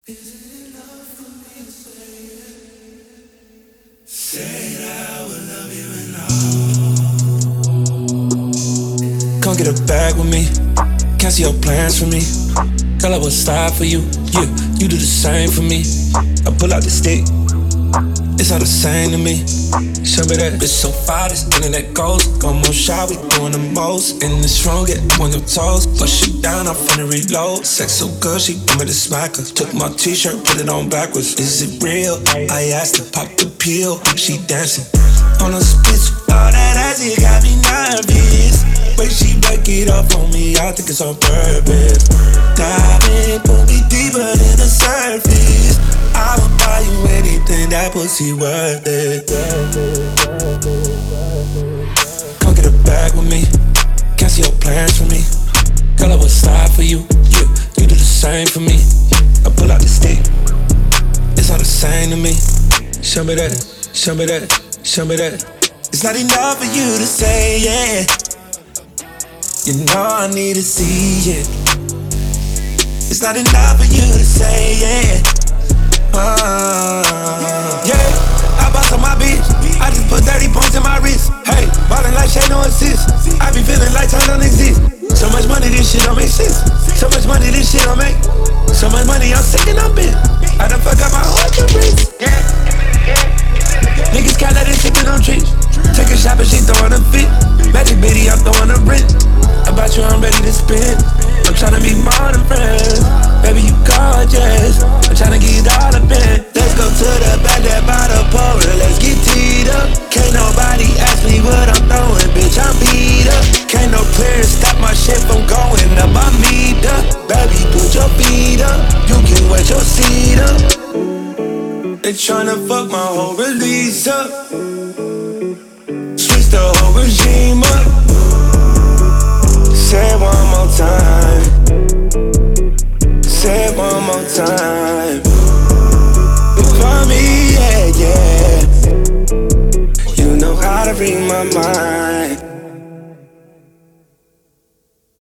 Come get a bag with me. Cancel your plans for me. Girl, I will slide for you. Yeah, you do the same for me. I pull out the stick. It's all the same to me. Show me that bitch so fire, this internet goes. Go more shy, we doing the most. In this room, get up on your toes. Push it down, I'm finna reload. Sex so good, she want me to smack her. Took my t-shirt, put it on backwards. Is it real? I asked her, pop the pill. She dancing on a spit. All that ass, it got me nervous. Way she back it up on me, I think it's on purpose. Dive in, pull me deeper than the surface. I will buy you anything, that pussy worth it. Come get a bag with me. Cancel your plans for me. Girl, I will slide for you. Yeah, you do the same for me. I pull out the stick. It's all the same to me. Show me that, show me that, show me that. It's not enough for you to say, yeah. You know I need to see it. It's not enough for you to say, yeah. Yeah, I boss on my bitch. I just put 30 points in my wrist. Hey, ballin' like Shay, no assist. I be feeling like time don't exist. So much money, this shit don't make sense. So much money, this shit don't make. So much money, I'm sick and I'm bent. I done fuck up my whole wrist. Yeah. Niggas can't let it stick to them tricks. Take a shot, but she throwing a fit. Magic Betty, I'm throwing a rent. About you, I'm ready to spin. I'm tryna be more than friends. Baby, you gorgeous. I'm tryna get it all up in. Let's go to the back, that bottle pour it. Let's get teed up. Can't nobody ask me what I'm throwing. Bitch, I'm beat up. Can't no player stop my shit from going up. I'm beat up. Baby, put your feet up. You can wet your seat up. They tryna fuck my whole release up. Switch the whole regime up. Say it one more time. Say it one more time.